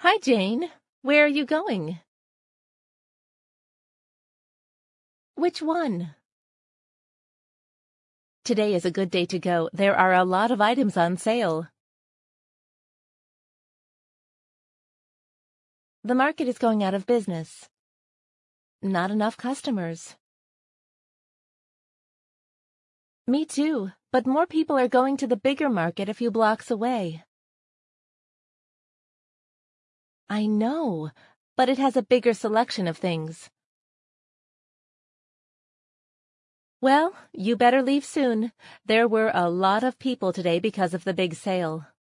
Hi, Jane. Where are you going? Which one? Today is a good day to go. There are a lot of items on sale. The market is going out of business. Not enough customers. Me too, but more people are going to the bigger market a few blocks away. I know, but it has a bigger selection of things. Well, you better leave soon. There were a lot of people today because of the big sale.